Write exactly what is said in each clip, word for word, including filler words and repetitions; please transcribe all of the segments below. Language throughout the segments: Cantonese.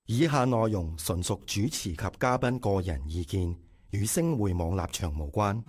以下內容純屬主持及嘉賓個人意見，與星匯網立場無關。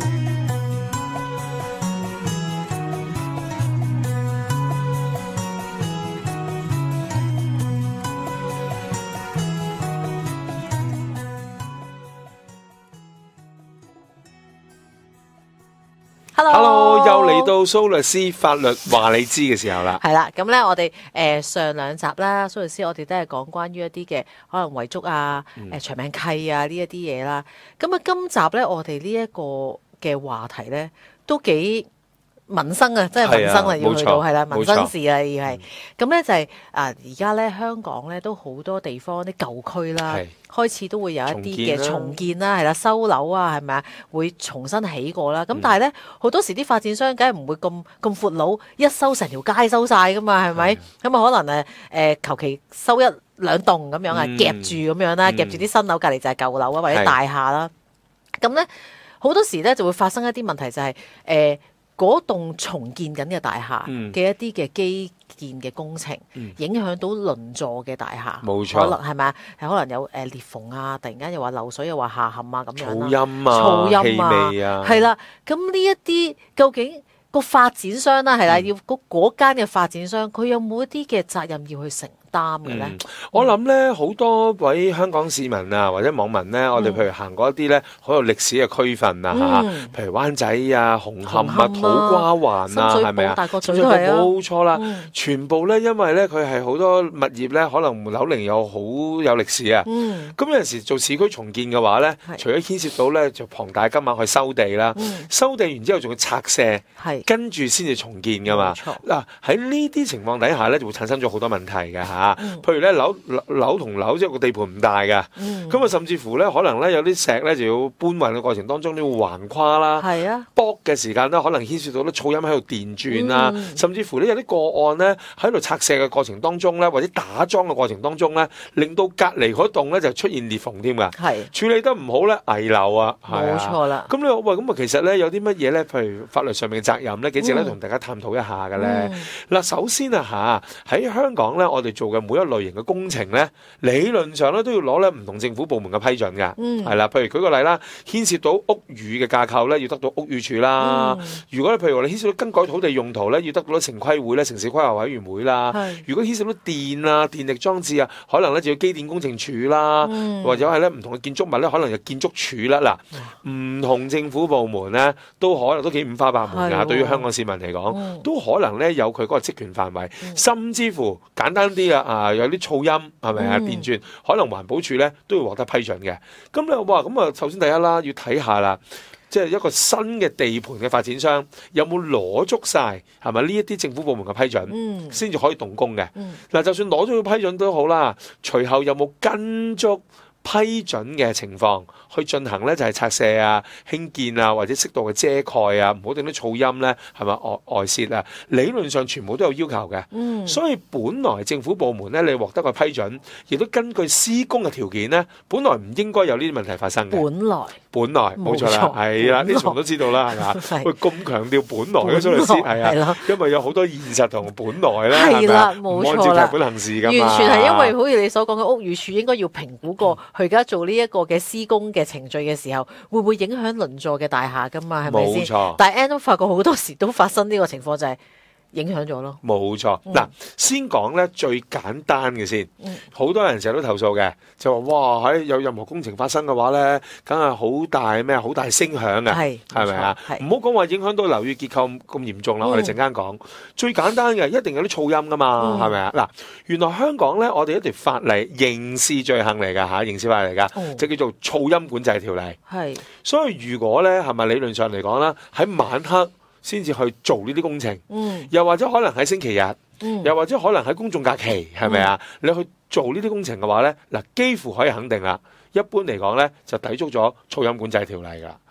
Hello， 又嚟到蘇律師法律話你知嘅時候啦。 係啦，咁咧我哋誒、呃、上兩集啦，蘇律師我哋都係講關於一啲嘅可能遺囑啊、誒、 嗯呃、長命契啊呢一啲嘢啦。咁啊，今集咧我哋呢一個嘅話題咧都幾民生啊，真係民生啊，要去到係啦，民生事啊，要係咁咧就係、是、啊，而家咧香港咧都好多地方啲舊區啦。開始都會有一啲嘅重建啦，係啦，收樓啊，係咪啊？會重新起過啦。咁、嗯、但係咧，好多時啲發展商梗係唔會咁咁闊佬，一收成條街收晒噶嘛，係咪？咁啊，可能誒誒求其收一兩棟咁樣啊，夾住咁樣啦，夾住啲新樓隔離就係舊樓啊，或者大廈啦。咁咧好多時咧就會發生一啲問題、就係，就係誒嗰棟重建緊嘅大廈嘅一啲嘅基建嘅工程，嗯、影響到鄰座嘅大廈，冇錯，可能係咪啊？係可能有誒、呃、裂縫啊，突然間又話漏水又話下陷啊咁樣啦， 噪音啊， 噪音啊， 氣味啊， 係啦。咁呢一啲究竟個發展商啦、啊，係啦，嗯、要嗰嗰間嘅發展商，佢有冇一啲嘅責任要去承擔嘅咧？ 嗯、我諗咧，好多位香港市民啊，或者網民咧，我哋譬如行過一啲咧好有歷史嘅區份啊嚇，嗯、譬如灣仔啊、紅磡啊、啊土瓜灣啊，係咪啊？ 大角咀都係啊， 冇錯啦， 嗯、 全部咧，因為咧佢係好多物業咧，可能樓齡有好有歷史啊。咁、嗯、有陣時做市區重建嘅話咧，是除咗牽涉到咧就龐大金額去收地啦，嗯、收地完之後仲要拆卸，是跟住先至重建噶嘛。嗱喺呢啲情況底下咧，就會產生咗好多問題嘅嚇。啊嗯、譬如咧樓樓同樓即係個地盤唔大嘅，咁啊、嗯、甚至乎咧可能咧有啲石咧就要搬運嘅過程當中都要橫跨啦，剝嘅、啊、時間咧可能牽涉到啲噪音喺度電轉啊，嗯、甚至乎呢有啲個案咧喺度拆卸嘅過程當中咧，或者打樁嘅過程當中咧，令到隔離嗰棟咧就出現裂縫添㗎，是處理得唔好咧危樓啊，冇錯啦。咁你話喂咁啊，其實咧有啲乜嘢咧？譬如法律上面嘅責任咧，幾時咧同大家探討一下嘅咧？嗱、嗯，首先啊嚇喺香港咧，我哋做嘅每一類型嘅工程咧，理論上咧都要攞咧唔同政府部門嘅批准㗎，係啦、嗯。譬如舉個例啦，牽涉到屋宇嘅架構咧，要得到屋宇署啦。嗯、如果你譬如話你牽涉到更改土地用途咧，要得到城規會咧、城市規劃委員會啦。是如果牽涉到電啊、電力裝置啊，可能咧就要機電工程署啦，嗯、或者係咧唔同嘅建築物咧，可能就建築署啦。嗱，唔同政府部門咧，都可能都幾五花八門㗎。哦、對於香港市民嚟講，嗯、都可能咧有佢嗰個職權範圍，嗯、甚至乎簡單啲啊，啊有啲噪音係咪啊？電鑽可能環保署咧都要獲得批准嘅。咁你話咁啊，首先第一啦，要睇下啦，即係一個新嘅地盤嘅發展商有冇攞足晒係咪呢一啲政府部門嘅批准，先至、嗯、可以動工嘅。嗱、嗯，就算攞咗個批准都好啦，隨後有冇跟足批准嘅情況去進行咧，就係、是、拆卸啊、興建啊，或者適度嘅遮蓋啊，唔好令啲噪音咧係咪外外泄啊？理論上全部都有要求嘅。嗯，所以本來政府部門咧，你獲得個批准，亦都根據施工嘅條件咧，本來唔應該有呢啲問題發生嘅。本來，本來冇錯啦，係啦，呢場都知道啦，係嘛？喂，咁強調本來嘅蘇律師係啊，因為有好多現實同本來咧，係啦，冇錯啦，唔按照劇本行事㗎嘛。完全係因為好似你所講嘅屋宇署應該要評估過。佢而家做呢一個嘅施工嘅程序嘅時候，會唔會影響鄰座嘅大廈噶嘛？係咪先？冇錯。但係 Ann 都發覺好多時都發生呢個情況，就係影響咗咯。冇錯。嗱、嗯，先講咧最簡單嘅先。好、嗯、多人成日都投訴嘅，就話哇喺有任何工程發生嘅話咧，梗係好大咩？好大聲響嘅，係係咪啊？唔好講話影響到樓宇結構咁嚴重啦。嗯、我哋陣間講最簡單嘅，一定有啲噪音噶嘛，係咪啊？嗱，原來香港咧，我哋一條法例刑事罪行嚟㗎嚇，刑事法例嚟㗎，嗯、就叫做噪音管制條例。係是，所以如果咧係咪理論上嚟講啦，喺晚黑先至去做呢啲工程，嗯、又或者可能喺星期日，嗯、又或者可能喺公眾假期，係咪啊？嗯、你去做呢啲工程嘅話咧，嗱，幾乎可以肯定啦。一般嚟講咧，就抵觸咗噪音管制條例㗎。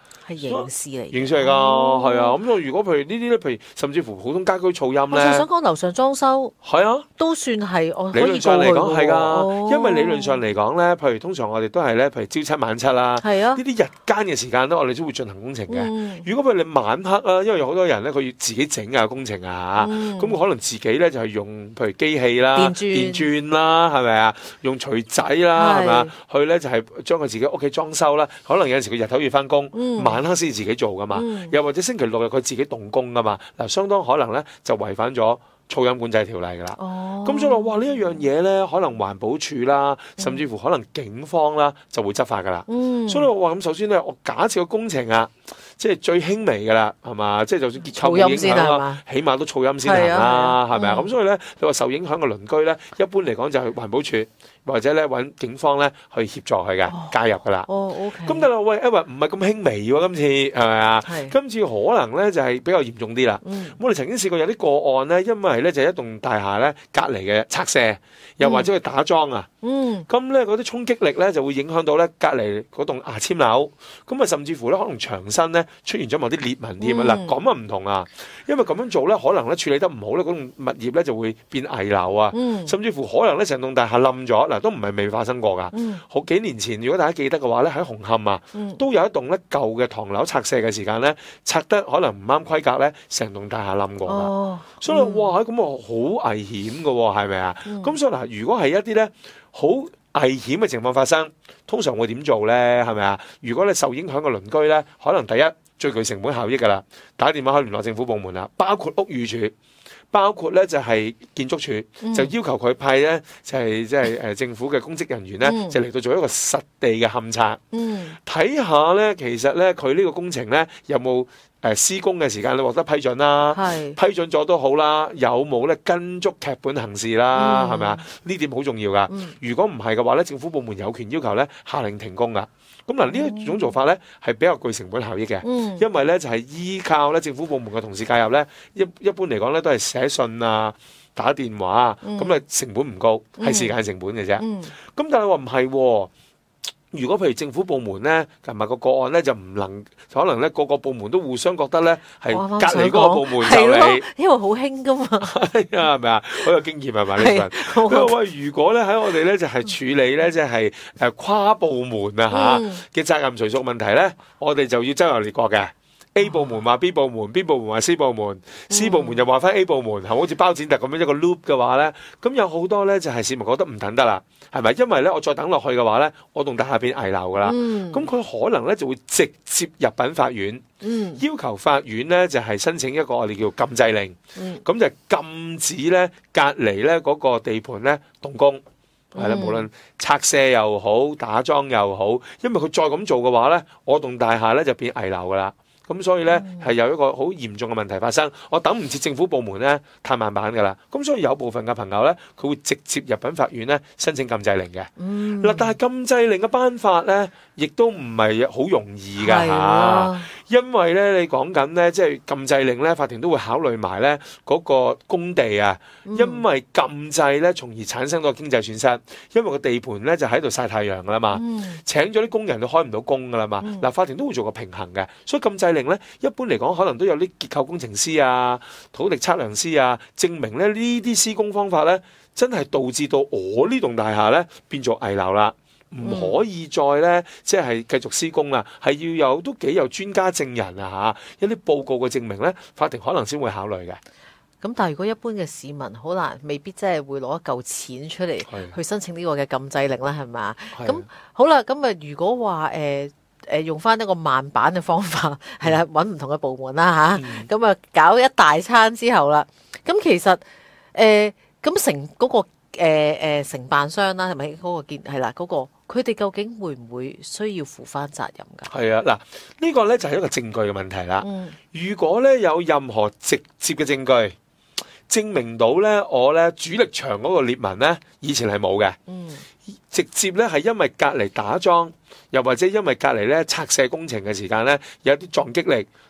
係刑事嚟， 刑事嚟㗎，係啊。咁如果譬如呢啲咧，譬如甚至乎普通家居噪音咧， 我就想講樓上裝修， 係啊， 都算係我理論上嚟講係㗎，因為理論上嚟嚟講咧，譬如通常我哋都係咧，譬如朝七晚七啦， 係啊， 呢啲日間嘅時間咧，我哋都會進行工程嘅。 嗯、 如果譬如你晚黑啊，因為有好多人咧，佢要自己整啊工程啊，咁佢、嗯、可能自己咧就係用譬如機器啦、電鑽，電鑽啦，係咪啊？用錘仔啦，係咪啊？去咧就係將佢自己屋企裝修啦。可能有陣時佢日頭要翻工，嗯、晚黑先自己做噶嘛。嗯、又或者星期六日佢自己動工噶嘛。嗱，相當可能咧就違反咗噪音管制條例噶啦。哦，咁所以話哇呢一樣嘢咧，可能環保署啦，甚至乎可能警方啦就會執法噶啦。嗯，所以我話咁，首先咧，我假設個工程啊。即係最輕微㗎啦，係嘛？即係就算結構冇影響啦，起碼都噪音先行啦，係咪啊？咁所以咧，你話受影響嘅鄰居咧，一般嚟講就係環保署或者咧揾警方咧去協助佢嘅介入㗎啦。 哦 ，OK。 咁但係喂，因為唔係咁輕微喎，今次係咪啊？今次可能咧就係比較嚴重啲啦。我哋曾經試過有啲個案咧，因為咧就係一棟大廈咧隔離嘅拆卸，又或者去打樁啊。嗯。咁咧嗰啲衝擊力咧就會影響到咧隔離嗰棟牙籤樓，咁啊甚至乎咧可能牆身咧出現咗某啲裂紋添啊！嗱、嗯，咁啊唔同啊，因為咁樣做咧，可能咧處理得唔好咧，嗰棟物業咧就會變危樓啊，嗯、甚至乎可能咧成棟大廈冧咗，嗱都唔係未發生過噶。嗯、好幾年前，如果大家記得嘅話咧，喺紅磡啊，嗯、都有一棟咧舊嘅唐樓拆卸嘅時間咧，拆得可能唔啱規格咧，成棟大廈冧過噶。哦、所以哇，咁啊好危險噶，係咪啊？咁、嗯、所以嗱，如果係一啲咧好危險嘅情況發生，通常會點做咧？係咪啊？如果你受影響嘅鄰居咧，可能第一最具成本效益㗎啦，打電話去聯絡政府部門啦，包括屋宇署，包括咧就係建築署，嗯、就要求佢派咧就係即係誒政府嘅公職人員咧，嗯、就嚟到做一個實地嘅勘測，睇下咧其實咧佢呢個工程咧有冇誒施工嘅時間你獲得批准啦，是批准咗都好啦，有冇咧跟足劇本行事啦，係咪啊？呢點好重要噶。嗯、如果唔係嘅話咧，政府部門有權要求咧下令停工噶。咁嗱呢一種做法咧係比較具成本效益嘅，嗯、因為咧就係、是、依靠咧政府部門嘅同事介入咧，一一般嚟講咧都係寫信啊、打電話啊，咁啊、嗯、成本唔高，係、嗯、時間成本嘅啫。咁、嗯、但係話唔係喎。如果譬如政府部門咧，同埋個個案咧就唔能，可能咧個個部門都互相覺得咧係隔離嗰個部門就你， 因為好興噶嘛， 係啊，係咪啊？好有經驗係咪呢份？佢話喂，如果咧喺我哋咧就係處理咧即係誒跨部門啊嚇嘅責任誰屬問題咧，我哋就要周遊列國嘅。A 部門話 B 部門 ，B 部門話 C 部門 ，C 部門又話翻 A 部門，係好似包剪特咁樣一個 loop 嘅話咧，咁有好多咧就係市民覺得唔等得啦，係咪？因為咧我再等落去嘅話咧，我棟大廈變危樓噶啦，咁佢、嗯、可能咧就會直接入稟法院，嗯、要求法院咧就係申請一個我哋叫禁制令，咁、嗯、就禁止咧隔離咧嗰個地盤咧動工，係啦、嗯，無論拆卸又好打樁又好，因為佢再咁做嘅話咧，我棟大廈咧就變危樓噶啦。咁所以咧係有一個好嚴重嘅問題發生，我等唔切政府部門咧太慢板㗎啦。咁所以有部分嘅朋友咧，佢會直接入稟法院咧申請禁制令嘅。嗱、嗯，但係禁制令嘅頒發咧，亦都唔係好容易㗎嚇，啊、因為咧你講緊咧即係禁制令咧，法庭都會考慮埋咧嗰個工地啊，嗯、因為禁制咧，從而產生到經濟損失，因為個地盤咧就喺度曬太陽㗎啦嘛，嗯、請咗啲工人都開唔到工㗎啦嘛。嗱、嗯，法庭都會做個平衡嘅，所以禁制令咧，一般嚟講可能都有啲結構工程師啊、土地測量師啊，證明咧呢啲施工方法咧，真係導致到我呢棟大廈咧變做危樓啦，唔可以再咧即係繼續施工啦，係要有都幾有專家證人啊嚇，一啲報告嘅證明咧，法庭可能先會考慮嘅。 咁但係如果一般嘅市民好難，未必真係會攞一嚿錢出嚟去申請呢個嘅禁制令啦，係咪？咁好啦，咁啊如果話誒。呃誒用翻一個慢板嘅方法，係啦，揾唔同嘅部門啦嚇，咁啊、嗯、搞一大餐之後啦，咁其實誒咁承嗰個誒、呃、承辦商啦，係咪嗰個建係啦嗰個，佢哋究竟會唔會需要負翻責任㗎？係啊，嗱呢個咧就係一個證據嘅問題啦。嗯、如果咧有任何直接嘅證據證明到咧我咧主力牆嗰個裂紋咧以前係冇嘅，嗯、直接咧係因為隔離打樁。又或者因為隔離咧拆卸工程嘅時間咧有啲撞擊力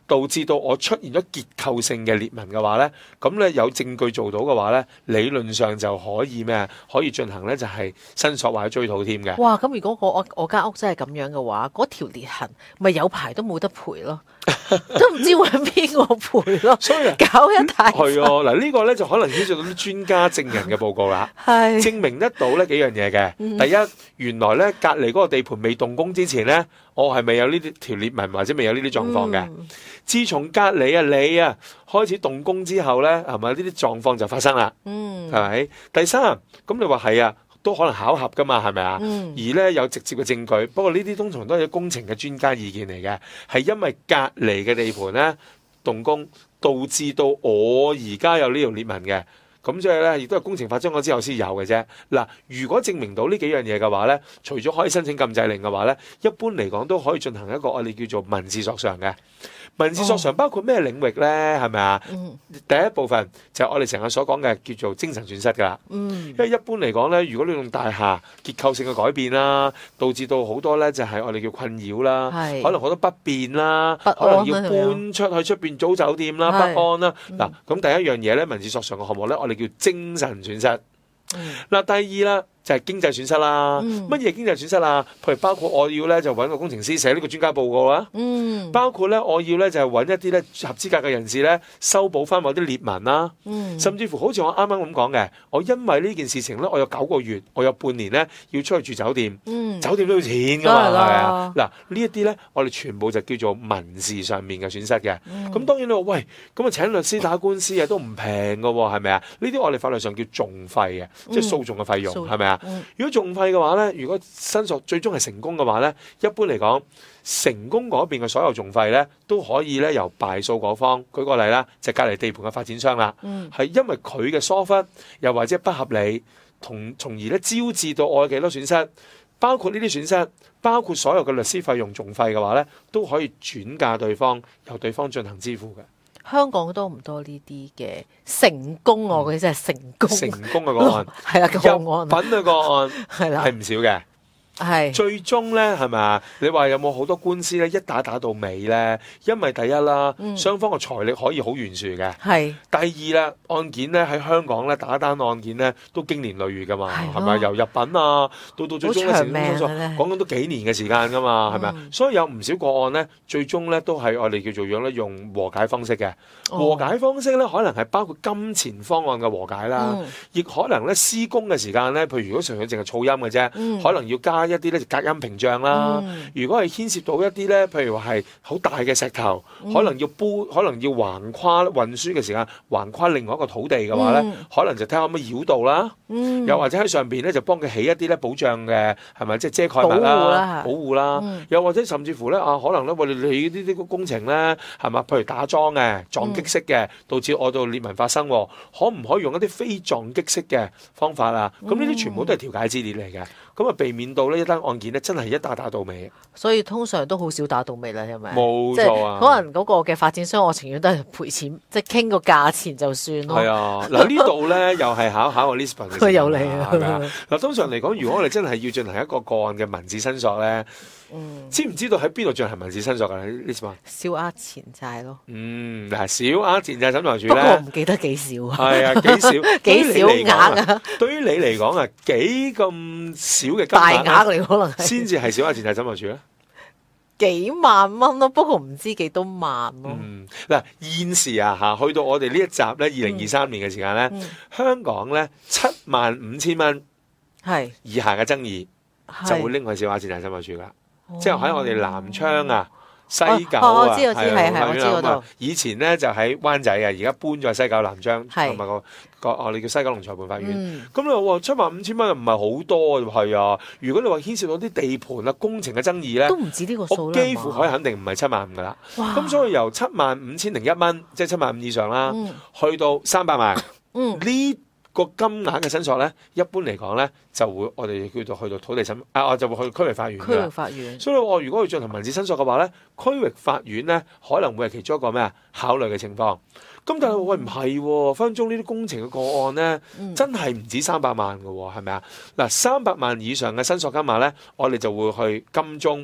導致到我出現咗結構性嘅裂紋嘅話咧，咁咧有證據做到嘅話咧，理論上就可以咩？可以進行咧就係申索或者追討添嘅。 哇！咁如果我我間屋真係咁樣嘅話，嗰條裂痕咪有排都冇得賠咯，都唔知揾邊個賠咯。 所以搞一大係啊，嗱呢個咧就可能牽涉到啲專家證人嘅報告啦， 係證明得到呢幾樣嘢嘅。 嗯、 第一，原來咧隔離嗰個地盤未動工之前咧，我係未有呢啲條裂紋或者未有呢啲狀況嘅。嗯、自從隔離啊你啊開始動工之後咧，係咪呢啲狀況就發生啦？嗯，係咪？第三，咁你話係啊？都可能巧合噶嘛，係咪啊？嗯、而咧有直接嘅證據，不過呢啲通常都係工程嘅專家意見嚟嘅，係因為隔離嘅地盤咧動工，導致到我而家有呢條裂紋嘅，咁即係咧亦都係工程發生咗之後先有嘅啫。嗱，如果證明到呢幾樣嘢嘅話咧，除咗可以申請禁制令嘅話咧，一般嚟講都可以進行一個我哋叫做民事索償嘅。民事索償包括咩領域咧？係咪啊？嗯、第一部分就係我哋成日所講嘅叫做精神損失㗎啦。嗯、因為一般嚟講咧，如果你用大廈結構性嘅改變啦，導致到好多咧就係我哋叫困擾啦，是可能好多不便啦，可能要搬出去出邊租酒店啦，是不安啦。嗱、嗯，咁第一樣嘢咧，民事索償嘅項目咧，我哋叫精神損失。嗱、嗯，第二啦。就係經濟損失啦，乜嘢、嗯、經濟損失啊？譬如包括我要咧就揾個工程師寫呢個專家報告啦，嗯、包括咧我要咧就係揾一啲咧合資格嘅人士咧修補翻某啲裂紋啦，嗯、甚至乎好似我啱啱咁講嘅，我因為呢件事情咧，我有九個月，我有半年咧要出去住酒店，嗯、酒店都要錢㗎嘛，係啊，嗱呢一啲咧我哋全部就叫做民事上面嘅損失嘅。咁、嗯、當然你話喂，咁啊請律師打官司啊都唔平㗎喎，係咪啊？呢啲我哋法律上叫訟費嘅，嗯、即係訴訟嘅費用，係咪啊？嗯、如果訟費嘅話咧，如果申索最終係成功嘅話咧，一般嚟講，成功嗰邊嘅所有訟費咧，都可以咧由敗訴嗰方，舉個例啦，就係隔離地盤嘅發展商啦，係、嗯、因為佢嘅疏忽，又或者不合理，同從而咧招致到我嘅幾多損失，包括呢啲損失，包括所有嘅律師費用、訟費嘅話咧，都可以轉嫁對方，由對方進行支付嘅。 香港多唔多呢啲嘅成功？我嗰啲真係成功， 成功嘅個案係啦，個案入稟嘅個案係啦，係唔少嘅。係最終咧，係咪啊？你話有冇好多官司咧？一打打到尾咧，因為第一啦，嗯、雙方嘅財力可以好懸殊嘅。係是第二啦，案件咧喺香港咧打一單案件咧都經年累月噶嘛，係咪、哦？由入稟啊，到到最終嘅成功工作，講緊都幾年嘅時間噶嘛，係咪啊？嗯、所以有唔少個案咧，最終咧都係我哋叫做樣咧用和解方式嘅。哦、和解方式咧，可能係包括金錢方案嘅和解啦，亦、嗯、可能咧施工嘅時間咧，譬如如果純粹淨係噪音嘅啫，嗯、可能要加一啲咧隔音屏障啦，嗯、如果係牽涉到一啲咧，譬如話係好大嘅石頭，嗯、可能要搬，可能要橫跨運輸嘅時間，橫跨另外一個土地嘅話咧，嗯、可能就睇下可唔可以繞道啦，嗯、又或者喺上邊咧就幫佢起一啲咧保障嘅，係咪即係遮蓋物啦、保護啦，嗯、又或者甚至乎咧啊，可能咧我哋你呢啲工程咧係嘛，譬如打樁嘅、撞擊式嘅，導致我度裂紋發生，可唔可以用一啲非撞擊式嘅方法啊？咁呢啲全部都係調解之列嚟嘅。咁啊，避免到呢一單案件咧，真係一打打到尾。所以通常都好少打到尾啦，係咪？冇錯啊！可能嗰個嘅發展商，我情願都係賠錢，即係傾個價錢就算咯。係啊，嗱呢度咧又係考考我 Lisbon 嘅。佢有嚟啊，係咪啊？嗱，通常嚟講，如果我哋真係要進行一個個案嘅民事申索咧，嗯，知唔知道喺邊度進行民事申索㗎 Lisbon？小額錢債咯。嗯，嗱，小額錢債審裁處咧，不過我唔記得幾少啊。係啊，幾少？幾少額啊？對於你嚟講啊，幾咁少？大額嚟可能先至係小額錢債審裁處咧，幾萬蚊咯，不過唔知幾多萬咯。嗯，嗱現時啊嚇，去到我哋呢一集咧，二零二三年嘅時間咧，嗯嗯、香港咧七萬五千蚊係以下嘅爭議是就會拎去小額錢債審裁處噶，是即係喺我哋南昌啊。西九啊，哦、我知我知係係我知嗰度。以前咧就喺灣仔啊，而家搬咗去西九南昌，同埋個個我哋叫西九龍裁判法院。咁、嗯、你話七萬五千蚊又唔係好多，係啊。如果你話牽涉到啲地盤啊、工程嘅爭議咧，都唔止呢個數，我幾乎可以肯定唔係七萬五噶啦。咁哇所以由七萬五千零一蚊，即係七萬五以上啦，嗯、去到三百萬，呢、嗯。個金額嘅申索咧，一般嚟講咧，就會我哋叫做去到土地審啊，我就會去區域法院。區域法院。所以我如果要進行民事申索嘅話咧，區域法院咧可能會係其中一個咩啊考慮嘅情況。咁但係喂唔係喎，分分鐘呢啲工程嘅個案咧，嗯、真係唔止三百萬嘅喎，係咪啊？嗱，三百萬以上嘅申索金額咧，我哋就會去金鐘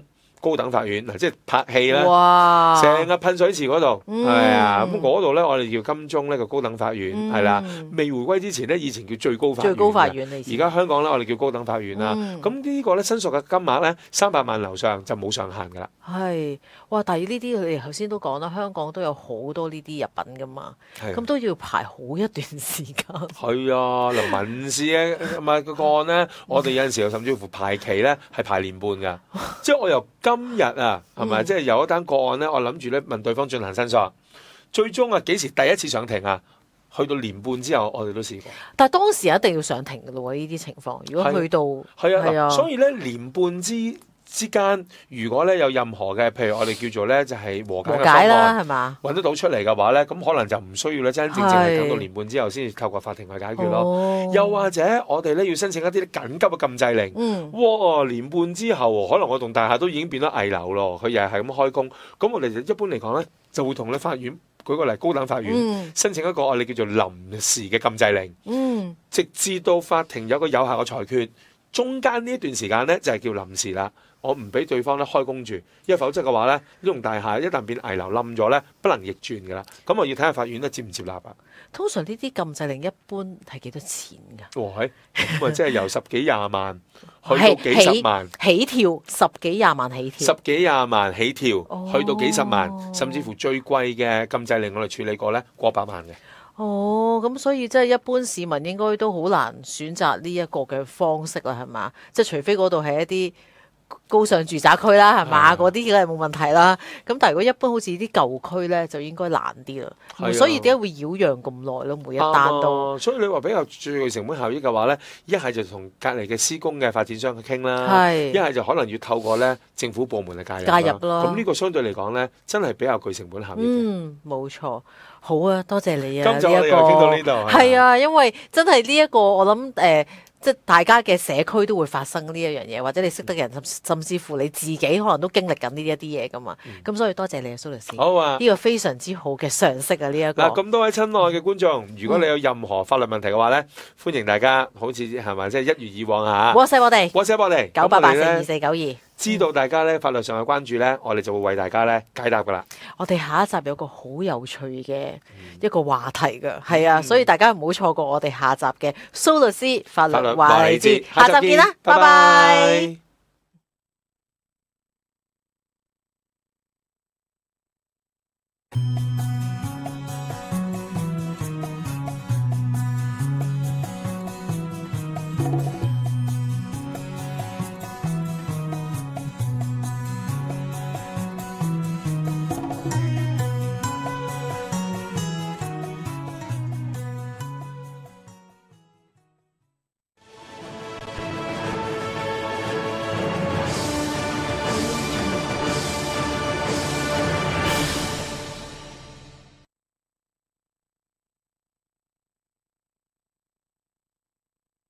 高等法院嗱，即係拍戲啦， 哇！ 成日噴水池嗰度嗯係啊，咁嗰度咧我哋叫金鐘呢個高等法院係啦。 嗯未回歸之前咧，以前叫最高法院嘅， 最高法院嚟而家香港咧我哋叫高等法院啦。 嗯咁呢個咧申訴嘅金額咧三百萬樓上就冇上限㗎啦。 係，哇！但係呢啲你頭先都講啦，香港都有好多呢啲入品噶嘛， 係咁都要排好一段時間。 係啊，嗱民事咧唔係個個案咧，我哋有陣時候甚至乎排期咧係排年半㗎。即係我由今日啊，係咪？ 嗯即係有一單個案咧，我諗住咧問對方進行申訴，最終啊幾時第一次上庭啊？去到年半之後，我哋都試過。 但係當時一定要上庭㗎咯喎，呢啲情況。如果去到係啊， 係啊嗱所以咧年半之之間，如果咧有任何嘅，譬如我哋叫做咧就係和解和嘅方解啦， 案， 係嘛？ 揾得到出嚟嘅話咧，咁可能就唔需要咧真真正正係等到年半之後先至透過法庭去解決咯。 哦又或者我哋咧要申請一啲緊急嘅禁制令， 嗯哇！年半之後，可能我棟大廈都已經變咗危樓咯，佢又係咁開工，咁我哋就一般嚟講咧，就會同咧法院舉個例，高等法院、 嗯申請一個我哋叫做臨時嘅禁制令， 嗯直至到法庭有個有效嘅裁決，中間呢一段時間咧就係叫臨時啦。我唔俾對方咧開工住，因為否則嘅話咧，呢棟大廈一旦變危樓冧咗咧，不能逆轉噶啦。咁我要睇下法院咧接唔接納啊。 通常呢啲禁制令一般係幾多錢㗎？ 哇！係咁啊，即係由十幾廿萬去到幾十萬。 起起跳十幾廿萬起跳， 十幾廿萬起跳， 哦去到幾十萬，甚至乎最貴嘅禁制令我哋處理過咧，過百萬嘅。 哦，咁所以即係一般市民應該都好難選擇呢一個嘅方式啦，係嘛？即係除非嗰度係一啲高尚住宅區啦，係嘛？嗰啲梗係冇問題啦。咁但係如果一般好似啲舊區咧，就應該難啲啦。 係啊所以點解會擾攘咁耐咯？每一單都啱啊所以你話比較最具成本效益嘅話咧，一係就同隔離嘅施工嘅發展商去傾啦， 係一係就可能要透過咧政府部門嚟介入介入咯咁呢個相對嚟講咧，真係比較具成本效益嘅。 嗯，冇錯。好啊，多謝你啊！ 今集我哋呢一又傾到個呢度係嘛係啊，因為真係呢一個我諗誒、呃即係大家嘅社區都會發生呢一樣嘢，或者你識得嘅人，甚甚至乎你自己可能都經歷緊呢一啲嘢噶嘛。咁、所以多謝你啊，蘇律師。 好啊呢個非常之好嘅常識啊！呢、一個嗱，咁多位親愛嘅觀眾，如果你有任何法律問題嘅話咧，歡迎大家好似係咪即係一如以往啊 WhatsApp 我哋 WhatsApp 我哋九八八四二咁我哋呢四九二。 知道大家咧法律上嘅關注咧，我哋就會為大家咧解答噶啦。 我哋下一集有個好有趣嘅一個話題㗎，係啊，所以大家唔好錯過我哋下集嘅蘇律師法律話你知，下集見啦，拜拜。 拜。